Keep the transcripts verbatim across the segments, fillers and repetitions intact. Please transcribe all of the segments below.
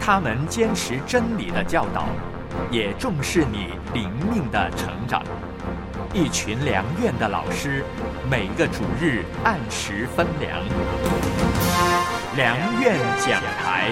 他们坚持真理的教导，也重视你灵命的成长。一群良院的老师，每个主日按时分粮。良院讲台，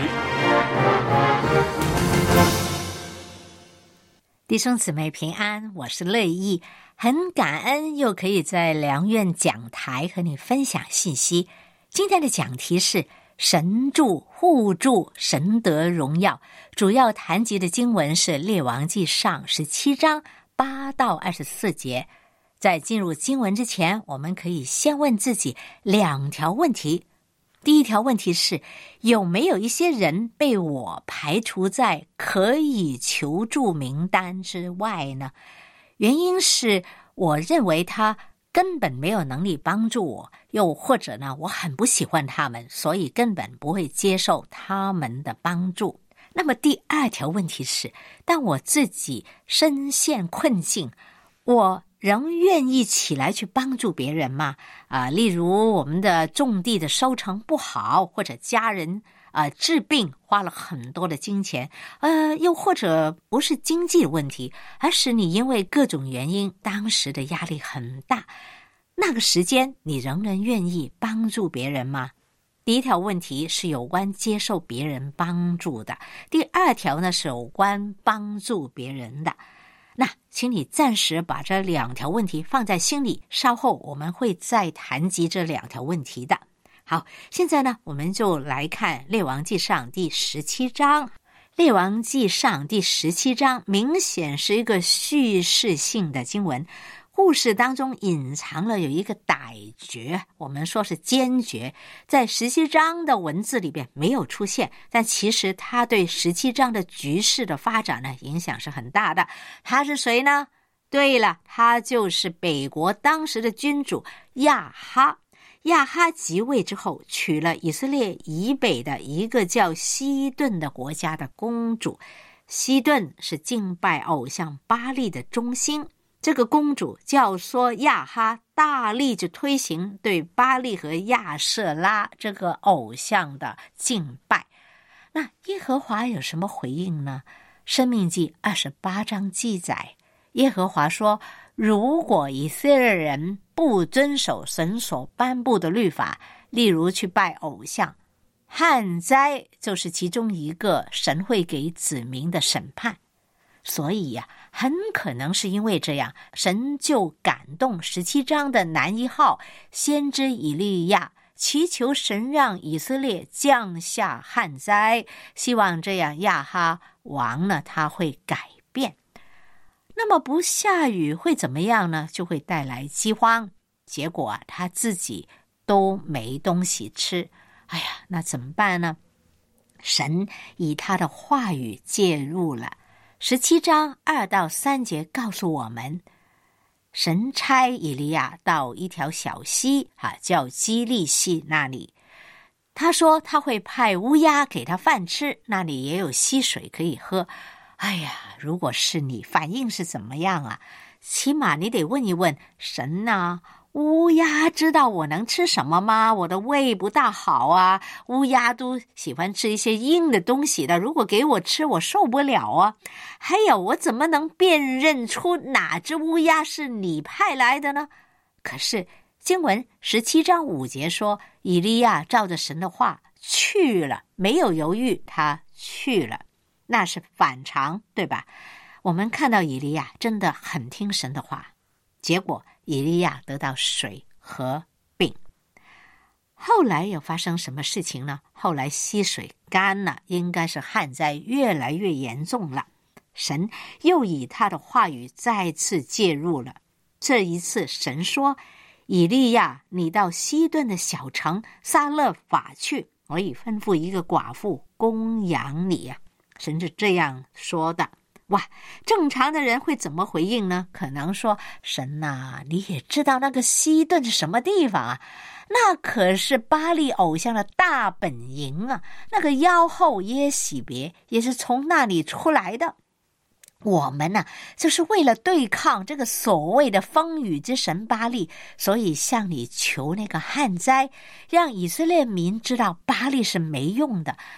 弟兄姊妹平安，我是乐意，很感恩又可以在良院讲台和你分享信息。今天的讲题是神助护助，神得荣耀。主要谈及的经文是列王纪上十七章八到二十四节。在进入经文之前，我们可以先问自己两条问题。第一条问题是，有没有一些人被我排除在可以求助名单之外呢？原因是我认为他根本没有能力帮助我，又或者呢，我很不喜欢他们，所以根本不会接受他们的帮助。那么第二条问题是，当我自己身陷困境，我仍愿意起来去帮助别人吗？啊、呃，例如我们的种地的收成不好，或者家人啊、呃、治病花了很多的金钱，呃，又或者不是经济的问题，而是你因为各种原因，当时的压力很大，那个时间你仍然愿意帮助别人吗？第一条问题是有关接受别人帮助的，第二条呢是有关帮助别人的。那请你暂时把这两条问题放在心里，稍后我们会再谈及这两条问题的。好，现在呢，我们就来看列王纪上第十七章。列王纪上第十七章明显是一个叙事性的经文，故事当中隐藏了有一个歹角，我们说是奸角，在十七章的文字里边没有出现，但其实他对十七章的局势的发展呢，影响是很大的。他是谁呢？对了，他就是北国当时的君主亚哈。亚哈即位之后，娶了以色列以北的一个叫西顿的国家的公主。西顿是敬拜偶像巴力的中心。这个公主教唆亚哈大力就推行对巴力和亚舍拉这个偶像的敬拜。那耶和华有什么回应呢？申命记二十八章记载，耶和华说，如果以色列人不遵守神所颁布的律法，例如去拜偶像，旱灾就是其中一个神会给子民的审判。所以呀、啊，很可能是因为这样，神就感动十七章的男一号先知以利亚，祈求神让以色列降下旱灾，希望这样亚哈王呢他会改变。那么不下雨会怎么样呢？就会带来饥荒，结果啊他自己都没东西吃。哎呀，那怎么办呢？神以他的话语介入了。十七章二到三节告诉我们，神差以利亚到一条小溪啊，叫基利溪那里。他说他会派乌鸦给他饭吃，那里也有溪水可以喝。哎呀，如果是你，反应是怎么样啊？起码你得问一问神啊，乌鸦知道我能吃什么吗？我的胃不大好啊，乌鸦都喜欢吃一些硬的东西的，如果给我吃我受不了啊。还有，我怎么能辨认出哪只乌鸦是你派来的呢？可是经文十七章五节说，以利亚照着神的话去了，没有犹豫，他去了，那是反常，对吧？我们看到以利亚真的很听神的话，结果以利亚得到水和饼。后来又发生什么事情呢？后来溪水干了，应该是旱灾越来越严重了。神又以他的话语再次介入了。这一次神说，以利亚，你到西顿的小城撒勒法去，我已吩咐一个寡妇供养你啊。神是这样说的。哇，正常的人会怎么回应呢？可能说，神啊，你也知道那个西顿是什么地方啊？那可是巴力偶像的大本营啊，那个妖后耶洗别也是从那里出来的。我们呢、啊，就是为了对抗这个所谓的风雨之神巴力，所以向你求那个旱灾，让以色列民知道巴力是没用的。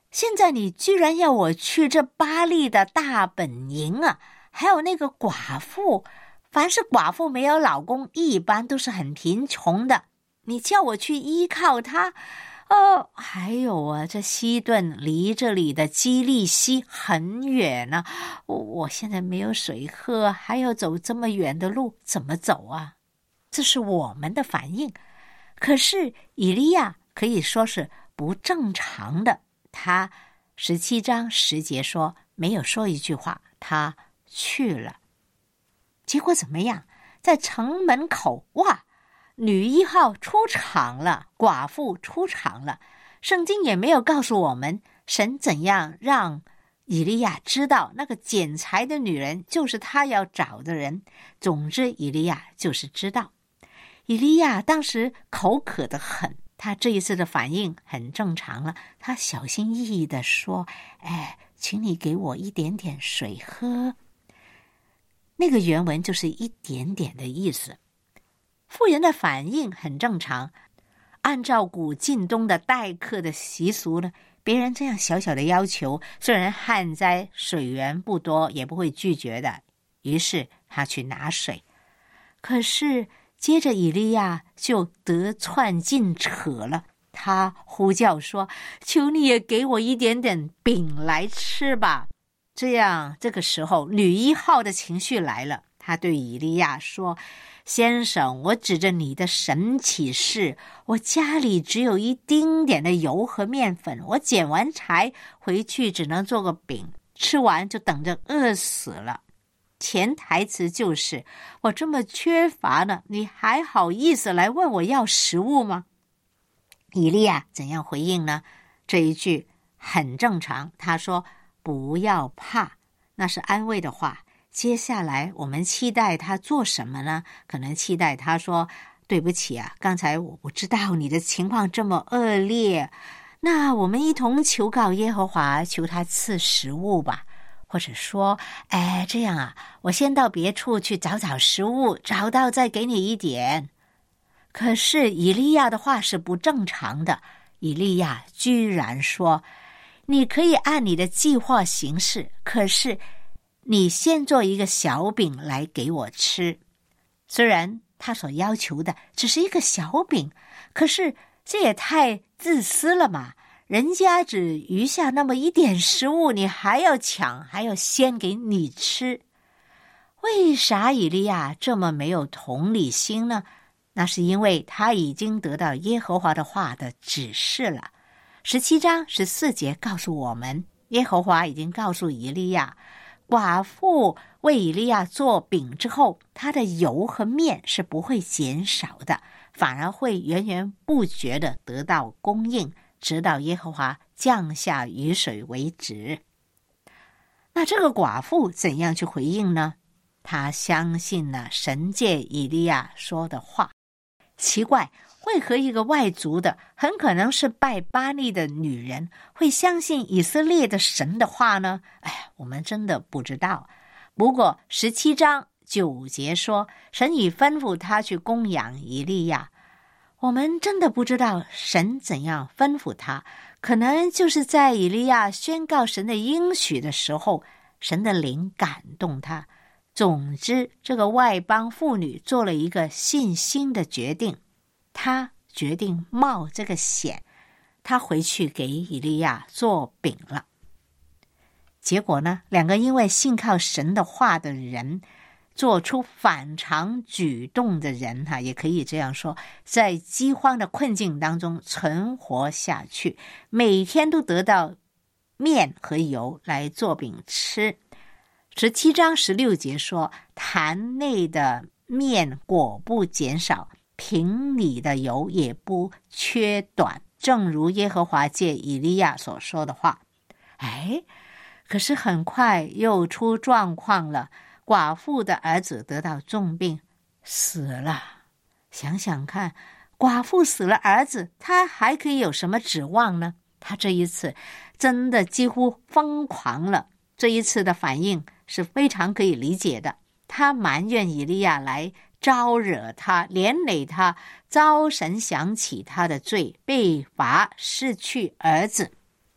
现在你居然要我去这巴力的大本营啊，还有那个寡妇，凡是寡妇没有老公，一般都是很贫穷的，你叫我去依靠她。哦，还有啊，这西顿离这里的基利西很远呢、啊，我我现在没有水喝，还要走这么远的路，怎么走啊？这是我们的反应。可是以利亚可以说是不正常的，他十七章十节说，没有说一句话，他去了。结果怎么样？在城门口，哇，女一号出场了，寡妇出场了。圣经也没有告诉我们神怎样让以利亚知道那个捡柴的女人就是他要找的人。总之以利亚就是知道。以利亚当时口渴得很，他这一次的反应很正常了，他小心翼翼地说，哎，请你给我一点点水喝。那个原文就是一点点的意思。妇人的反应很正常，按照古近东的待客的习俗呢，别人这样小小的要求，虽然旱灾水源不多，也不会拒绝的。于是他去拿水，可是接着以利亚就得寸进尺了，他呼叫说，求你也给我一点点饼来吃吧。这样这个时候女一号的情绪来了，他对以利亚说，先生，我指着你的神起誓，我家里只有一丁点的油和面粉，我捡完柴回去只能做个饼，吃完就等着饿死了。潜台词就是，我这么缺乏呢，你还好意思来问我要食物吗？以利亚怎样回应呢？这一句很正常，他说不要怕，那是安慰的话。接下来我们期待他做什么呢？可能期待他说，对不起啊，刚才我不知道你的情况这么恶劣，那我们一同求告耶和华，求他赐食物吧。或者说，哎，这样啊，我先到别处去找找食物，找到再给你一点。可是以利亚的话是不正常的，以利亚居然说，你可以按你的计划行事，可是你先做一个小饼来给我吃。虽然他所要求的只是一个小饼，可是这也太自私了嘛，人家只余下那么一点食物，你还要抢，还要先给你吃。为啥以利亚这么没有同理心呢？那是因为他已经得到耶和华的话的指示了。十七章十四节告诉我们，耶和华已经告诉以利亚，寡妇为以利亚做饼之后，他的油和面是不会减少的，反而会源源不绝地得到供应，直到耶和华降下雨水为止。那这个寡妇怎样去回应呢？她相信了神借以利亚说的话。奇怪，为何一个外族的，很可能是拜巴力的女人，会相信以色列的神的话呢？哎呀，我们真的不知道。不过十七章九节说，神已吩咐他去供养以利亚。我们真的不知道神怎样吩咐他，可能就是在以利亚宣告神的应许的时候，神的灵感动他。总之，这个外邦妇女做了一个信心的决定，她决定冒这个险，她回去给以利亚做饼了。结果呢，两个因为信靠神的话的人，做出反常举动的人哈，也可以这样说，在饥荒的困境当中存活下去，每天都得到面和油来做饼吃。十七章十六节说，坛内的面果不减少，瓶里的油也不缺短，正如耶和华借以利亚所说的话。哎，可是很快又出状况了，寡妇的儿子得到重病死了。想想看，寡妇死了儿子，他还可以有什么指望呢？他这一次真的几乎疯狂了，这一次的反应是非常可以理解的。他埋怨以利亚来招惹他，连累他，遭神想起他的罪，被罚失去儿子。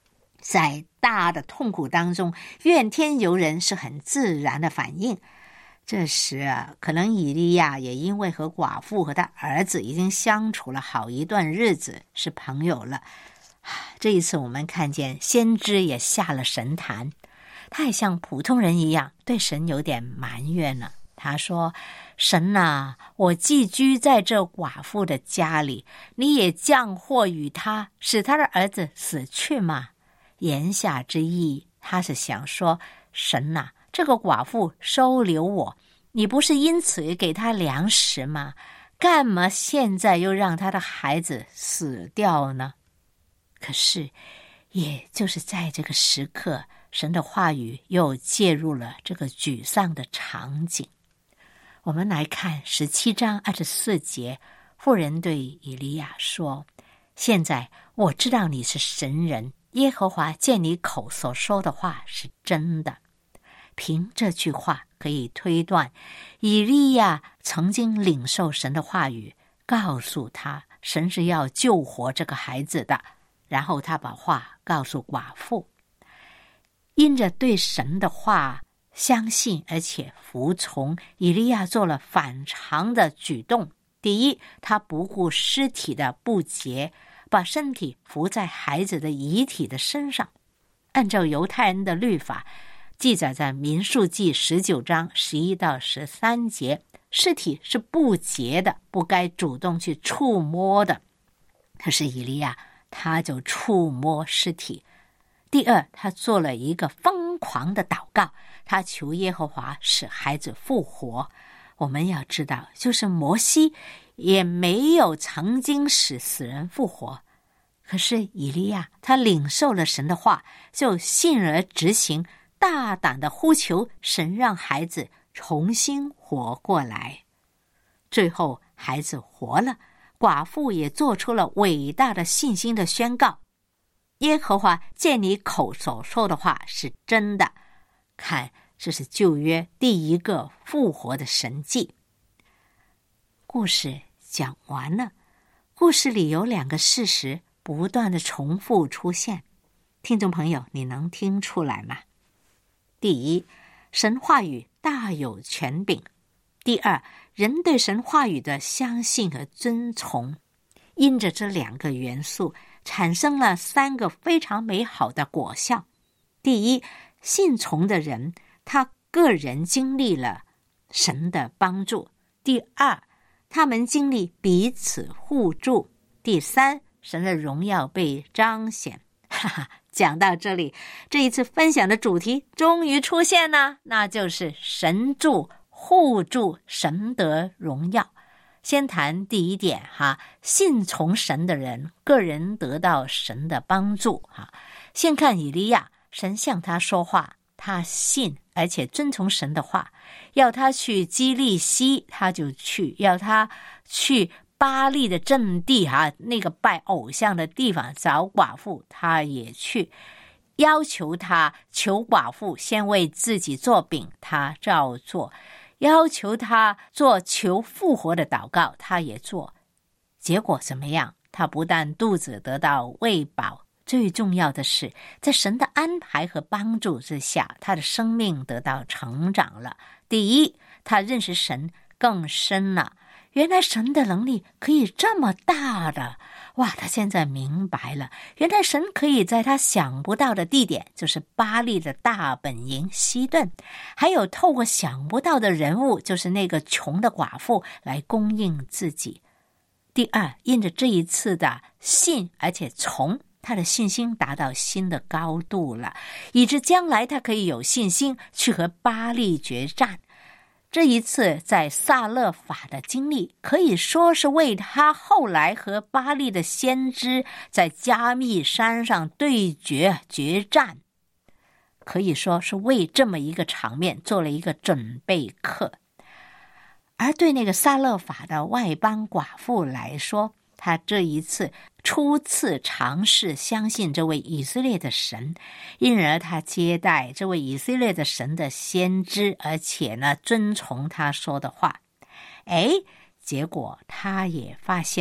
在大的痛苦当中，怨天尤人是很自然的反应。这时啊，可能以利亚也因为和寡妇和他儿子已经相处了好一段日子，是朋友了。这一次我们看见先知也下了神坛，他也像普通人一样对神有点埋怨了。他说，神啊，我寄居在这寡妇的家里，你也降祸与他，使他的儿子死去吗？言下之意，他是想说，神啊，这个寡妇收留我，你不是因此给他粮食吗？干嘛现在又让他的孩子死掉呢？可是也就是在这个时刻，神的话语又介入了这个沮丧的场景。我们来看十七章二十四节，妇人对以利亚说，现在我知道你是神人，耶和华见你口所说的话是真的。凭这句话可以推断，以利亚曾经领受神的话语，告诉他神是要救活这个孩子的，然后他把话告诉寡妇。因着对神的话相信而且服从，以利亚做了反常的举动。第一，他不顾尸体的不洁，把身体伏在孩子的遗体的身上。按照犹太人的律法，记载在民数记十九章十一到十三节，尸体是不洁的，不该主动去触摸的。可是以利亚他就触摸尸体。第二，他做了一个疯狂的祷告，他求耶和华使孩子复活。我们要知道，就是摩西也没有曾经使死人复活，可是以利亚他领受了神的话，就信而执行，大胆的呼求神让孩子重新活过来。最后孩子活了，寡妇也做出了伟大的信心的宣告，耶和华见你口所说的话是真的。看，这是旧约第一个复活的神迹。故事讲完了，故事里有两个事实不断的重复出现，听众朋友，你能听出来吗？第一，神话语大有权柄。第二，人对神话语的相信和遵从。因着这两个元素，产生了三个非常美好的果效。第一，信从的人，他个人经历了神的帮助。第二，他们经历彼此互助。第三，神的荣耀被彰显。哈哈，讲到这里，这一次分享的主题终于出现了，那就是神助、互助、神得荣耀。先谈第一点哈，信从神的人，个人得到神的帮助哈。先看以利亚，神向他说话，他信而且遵从神的话，要他去基利西他就去，要他去巴力的阵地哈，那个拜偶像的地方找寡妇他也去，要求他求寡妇先为自己做饼，他照做，要求他做求复活的祷告，他也做。结果怎么样？他不但肚子得到喂饱，最重要的是在神的安排和帮助之下，他的生命得到成长了。第一，他认识神更深了，原来神的能力可以这么大的，哇，他现在明白了，原来神可以在他想不到的地点，就是巴力的大本营西顿，还有透过想不到的人物，就是那个穷的寡妇来供应自己。第二，因着这一次的信而且从，他的信心达到新的高度了，以致将来他可以有信心去和巴力决战。这一次在撒勒法的经历，可以说是为他后来和巴力的先知在加密山上对决决战，可以说是为这么一个场面做了一个准备课。而对那个撒勒法的外邦寡妇来说，他这一次初次尝试相信这位以色列的神，因而他接待这位以色列的神的先知，而且呢遵从他说的话。哎，结果他也发现了，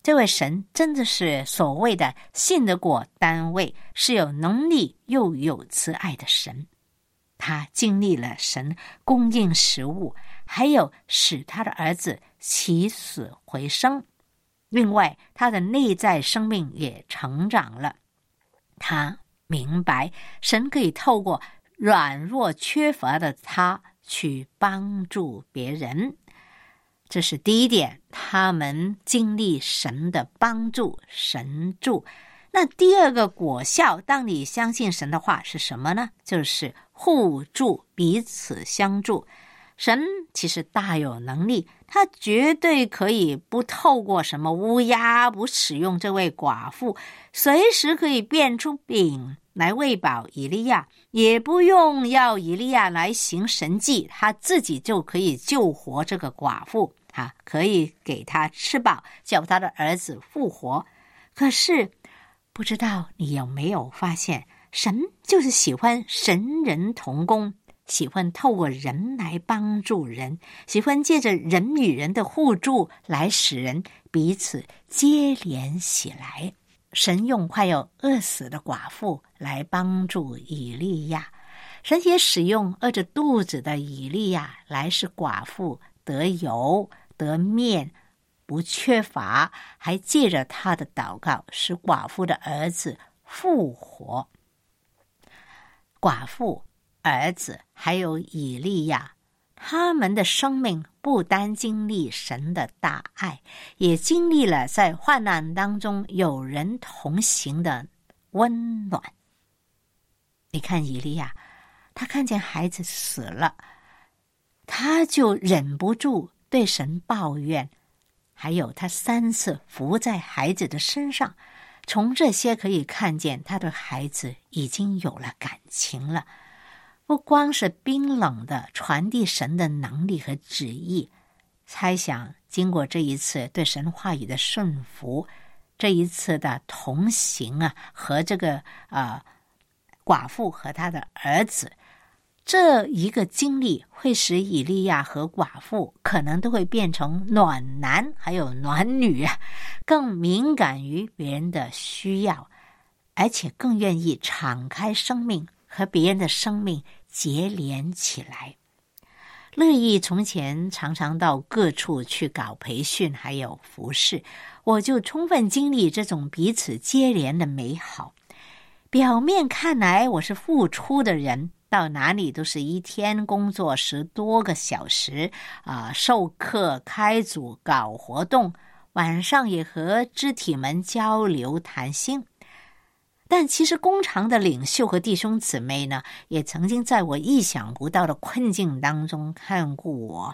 这位神真的是所谓的信得过单位，是有能力又有慈爱的神。他经历了神供应食物，还有使他的儿子起死回生。另外，他的内在生命也成长了。他明白神可以透过软弱缺乏的他去帮助别人。这是第一点，他们经历神的帮助，神助。那第二个果效，当你相信神的话是什么呢？就是互助，彼此相助。神其实大有能力，他绝对可以不透过什么乌鸦，不使用这位寡妇，随时可以变出饼来喂饱以利亚，也不用要以利亚来行神迹，他自己就可以救活这个寡妇，啊，可以给他吃饱，叫他的儿子复活。可是不知道你有没有发现，神就是喜欢神人同工，喜欢透过人来帮助人，喜欢借着人与人的互助来使人彼此接连起来。神用快要饿死的寡妇来帮助以利亚，神也使用饿着肚子的以利亚来使寡妇得油得面不缺乏，还借着他的祷告使寡妇的儿子复活。寡妇、儿子还有以利亚，他们的生命不单经历神的大爱，也经历了在患难当中有人同行的温暖。你看以利亚，他看见孩子死了，他就忍不住对神抱怨，还有他三次伏在孩子的身上，从这些可以看见他对孩子已经有了感情了。不光是冰冷的传递神的能力和旨意，猜想经过这一次对神话语的顺服，这一次的同行啊，和这个呃寡妇和他的儿子，这一个经历会使以利亚和寡妇可能都会变成暖男还有暖女啊，更敏感于别人的需要，而且更愿意敞开生命和别人的生命结连起来。乐意从前常常到各处去搞培训还有服事，我就充分经历这种彼此接连的美好。表面看来我是付出的人，到哪里都是一天工作十多个小时啊、呃，授课开组搞活动，晚上也和肢体们交流谈心。但其实工厂的领袖和弟兄姊妹呢，也曾经在我意想不到的困境当中看顾我。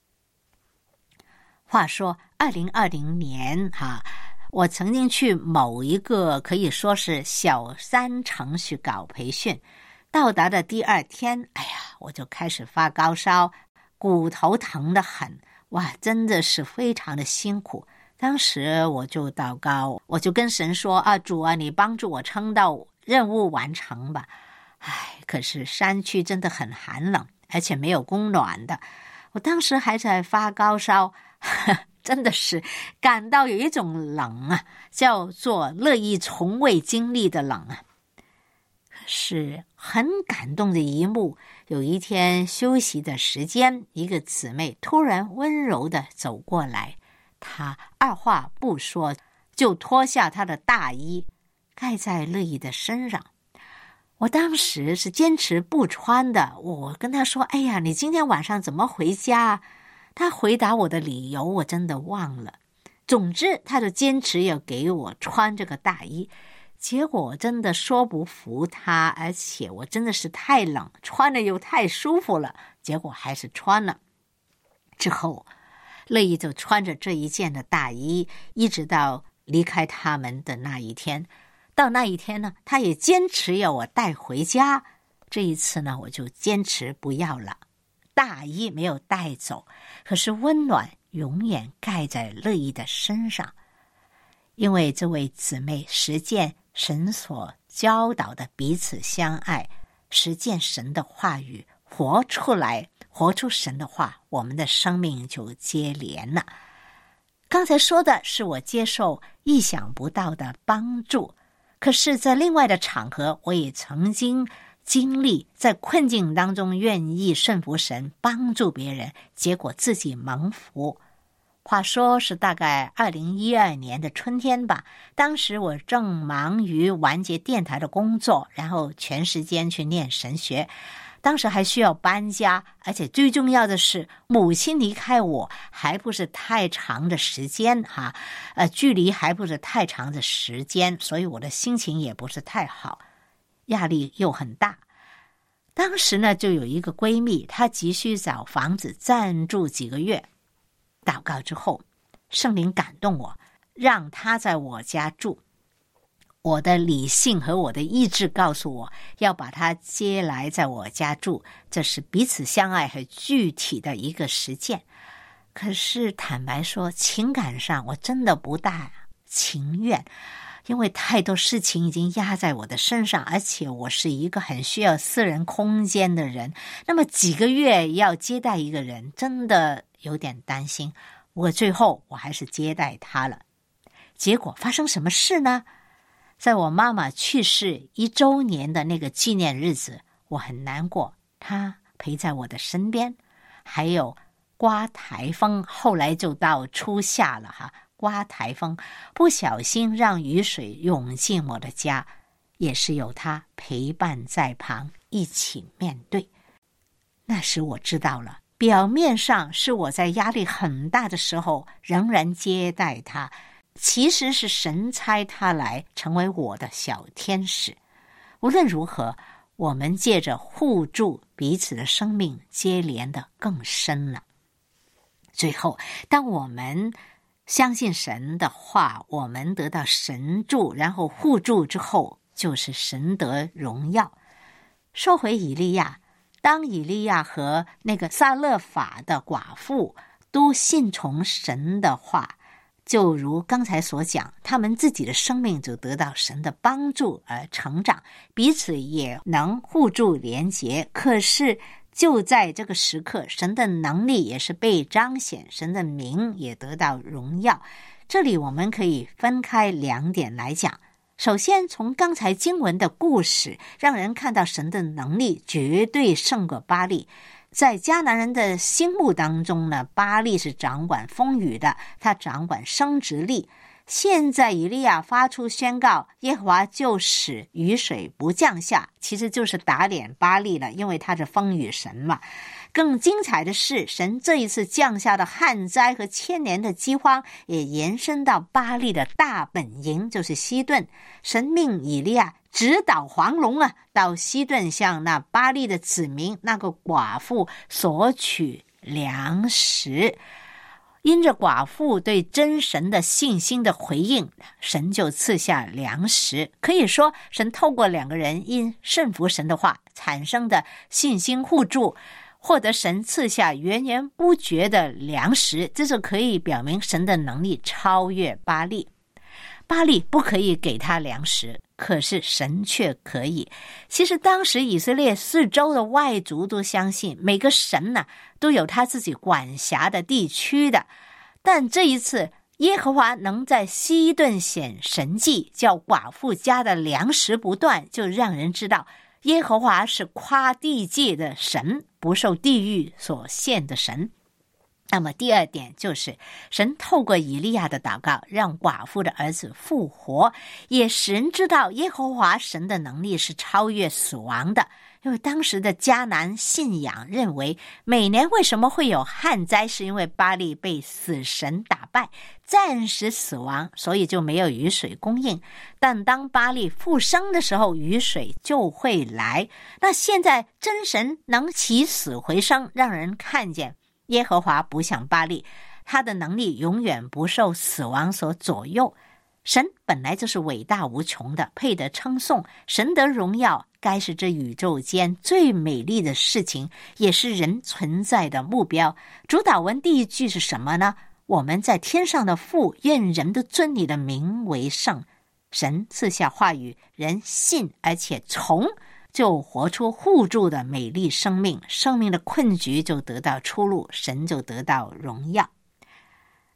话说二零二零年哈、啊，我曾经去某一个可以说是小三城去搞培训，到达的第二天，哎呀，我就开始发高烧，骨头疼得很，哇，真的是非常的辛苦。当时我就祷告，我就跟神说啊，主啊，你帮助我撑到任务完成吧。唉，可是山区真的很寒冷，而且没有供暖的。我当时还在发高烧，呵呵，真的是感到有一种冷啊，叫做乐意从未经历的冷啊。可是很感动的一幕，有一天休息的时间，一个姊妹突然温柔地走过来，他二话不说就脱下他的大衣盖在乐意的身上。我当时是坚持不穿的，我跟他说，哎呀，你今天晚上怎么回家？他回答我的理由我真的忘了，总之他就坚持要给我穿这个大衣。结果我真的说不服他，而且我真的是太冷，穿了又太舒服了，结果还是穿了。之后乐意就穿着这一件的大衣，一直到离开他们的那一天。到那一天呢，他也坚持要我带回家。这一次呢，我就坚持不要了。大衣没有带走，可是温暖永远盖在乐意的身上。因为这位姊妹实践神所教导的彼此相爱，实践神的话语，活出来，活出神的话，我们的生命就接连了。 刚才说的是我接受意想不到的帮助，可是在另外的场合，我也曾经经历在困境当中愿意顺服神，帮助别人，结果自己蒙福。话说是大概二零一二年的春天吧，当时我正忙于完结电台的工作，然后全时间去念神学。当时还需要搬家，而且最重要的是母亲离开我还不是太长的时间哈，呃，距离还不是太长的时间，所以我的心情也不是太好，压力又很大。当时呢，就有一个闺蜜，她急需找房子暂住几个月。祷告之后，圣灵感动我，让她在我家住。我的理性和我的意志告诉我要把她接来在我家住，这是彼此相爱和具体的一个实践。可是坦白说，情感上我真的不大情愿，因为太多事情已经压在我的身上，而且我是一个很需要私人空间的人，那么几个月要接待一个人，真的有点担心。我最后我还是接待他了。结果发生什么事呢？在我妈妈去世一周年的那个纪念日子，我很难过，她陪在我的身边。还有刮台风，后来就到初夏了哈，刮台风不小心让雨水涌进我的家，也是有她陪伴在旁一起面对。那时我知道了，表面上是我在压力很大的时候仍然接待她，其实是神差他来成为我的小天使。无论如何，我们借着互助，彼此的生命接连的更深了。最后，当我们相信神的话，我们得到神助，然后互助之后，就是神得荣耀。说回以利亚，当以利亚和那个撒勒法的寡妇都信从神的话，就如刚才所讲，他们自己的生命就得到神的帮助而成长，彼此也能互助连结。可是就在这个时刻，神的能力也是被彰显，神的名也得到荣耀。这里我们可以分开两点来讲。首先，从刚才经文的故事，让人看到神的能力绝对胜过巴力。在迦南人的心目当中呢，巴力是掌管风雨的，他掌管生殖力。现在以利亚发出宣告，耶和华就使雨水不降下，其实就是打脸巴力了，因为他是风雨神嘛。更精彩的是，神这一次降下的旱灾和千年的饥荒也延伸到巴力的大本营，就是西顿。神命以利亚直捣黄龙啊，到西顿向那巴力的子民那个寡妇索取粮食。因着寡妇对真神的信心的回应，神就赐下粮食。可以说，神透过两个人因顺服神的话产生的信心互助，获得神赐下源源不绝的粮食，这是可以表明神的能力超越巴力。巴力不可以给他粮食，可是神却可以。其实当时以色列四周的外族都相信每个神呢、啊、都有他自己管辖的地区的，但这一次耶和华能在西顿显神迹，叫寡妇家的粮食不断，就让人知道耶和华是跨地界的神，不受地狱所限的神。那么第二点就是神透过以利亚的祷告让寡妇的儿子复活，也使人知道耶和华神的能力是超越死亡的。因为当时的迦南信仰认为，每年为什么会有旱灾，是因为巴力被死神打败，暂时死亡，所以就没有雨水供应。但当巴力复生的时候，雨水就会来。那现在真神能起死回生，让人看见耶和华不像巴力，他的能力永远不受死亡所左右。神本来就是伟大无穷的，配得称颂，神得荣耀，该是这宇宙间最美丽的事情，也是人存在的目标。主祷文第一句是什么呢？我们在天上的父，愿人都尊你的名为圣。神赐下话语，人信而且从，就活出互助的美丽生命，生命的困局就得到出路，神就得到荣耀。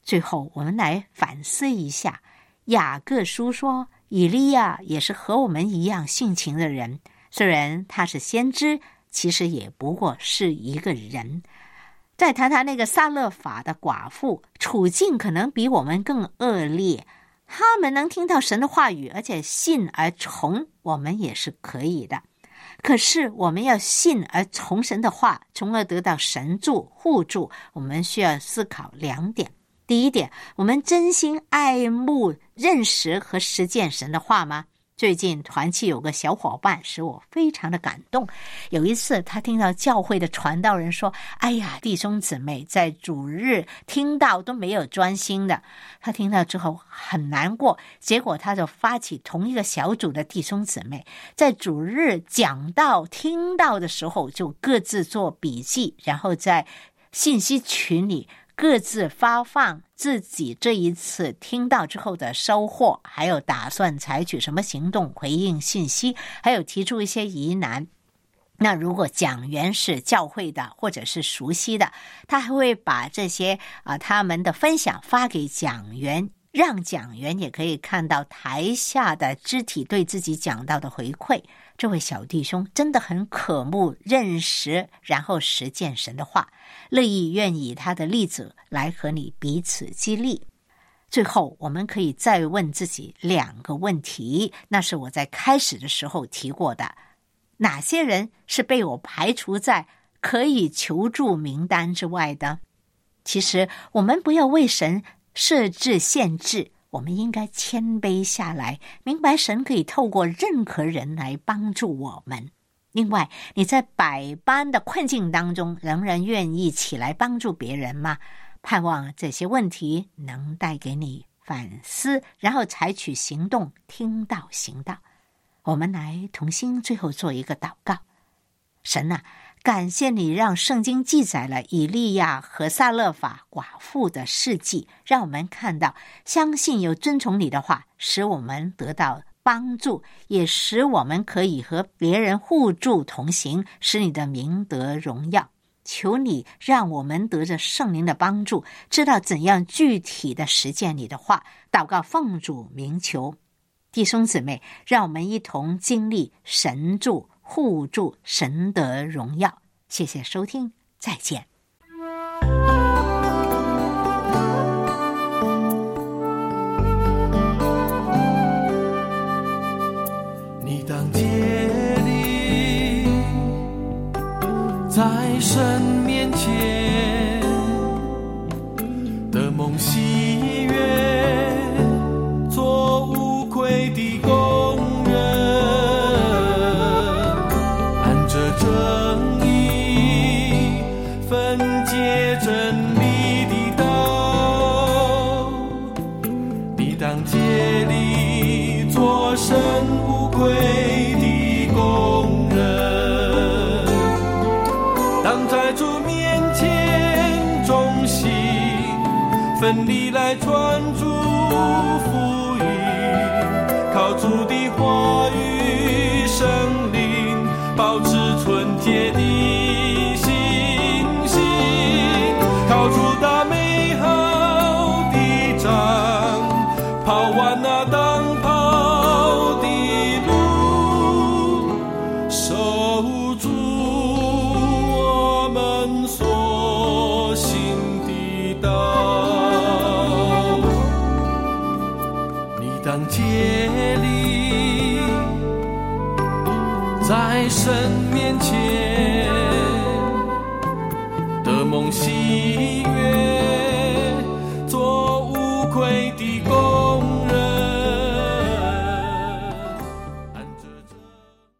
最后我们来反思一下，雅各书说以利亚也是和我们一样性情的人，虽然他是先知，其实也不过是一个人。再谈谈那个撒勒法的寡妇，处境可能比我们更恶劣，他们能听到神的话语，而且信而从，我们也是可以的。可是我们要信而从神的话，从而得到神助护助，我们需要思考两点。第一点，我们真心爱慕认识和实践神的话吗？最近团契有个小伙伴使我非常的感动，有一次他听到教会的传道人说，哎呀，弟兄姊妹在主日听到都没有专心的，他听到之后很难过，结果他就发起同一个小组的弟兄姊妹在主日讲道听到的时候就各自做笔记，然后在信息群里各自发放自己这一次听到之后的收获，还有打算采取什么行动回应信息，还有提出一些疑难。那如果讲员是教会的或者是熟悉的，他还会把这些啊、呃、他们的分享发给讲员，让讲员也可以看到台下的肢体对自己讲到的回馈。这位小弟兄真的很渴慕认识然后实践神的话，乐意愿以他的例子来和你彼此激励。最后我们可以再问自己两个问题，那是我在开始的时候提过的，哪些人是被我排除在可以求助名单之外的？其实我们不要为神设置限制，我们应该谦卑下来，明白神可以透过任何人来帮助我们。另外，你在百般的困境当中仍然愿意起来帮助别人吗？盼望这些问题能带给你反思，然后采取行动，听道行道。我们来同心最后做一个祷告。神啊，感谢你让圣经记载了以利亚和撒勒法寡妇的事迹，让我们看到相信有遵从你的话，使我们得到帮助，也使我们可以和别人互助同行，使你的名得荣耀。求你让我们得着圣灵的帮助，知道怎样具体的实践你的话。祷告奉主名求。弟兄姊妹，让我们一同经历神助护助，神得荣耀。谢谢收听，再见。 你当竭力在神面前的梦喜悦，做无愧的工人，按着正义分解真理的道。你当竭力做神无愧的工人，当在主面前忠心奋力来传主福音，靠主的话语圣灵保持纯洁的信心，靠主打美好的仗，跑完那当跑的路，守住我们所行的道。你当竭力在神面前的梦喜悦，做无愧的工